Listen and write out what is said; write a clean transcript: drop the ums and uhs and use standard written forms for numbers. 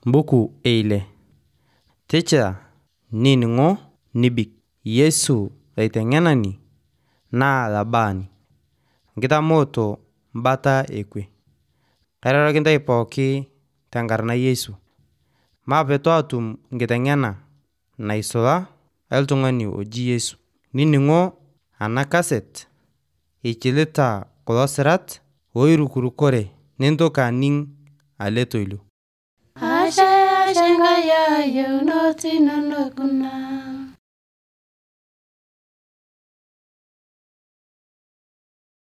Mbuku eile. Teacher, nining'o nibik. Yesu laiteng'enani naa labaani. Nkitamoto mbata ekwe. Kairoroki ntai pooki tenkarna Yesu. Maapetu atum nkiteng'ena naisula oltung'ani oji Yesu. Nining'o ana kaset ikilita kulo sirat oirukurukore nintoki aning' ale toilo. Ashe Nkai yeunot inonok kuna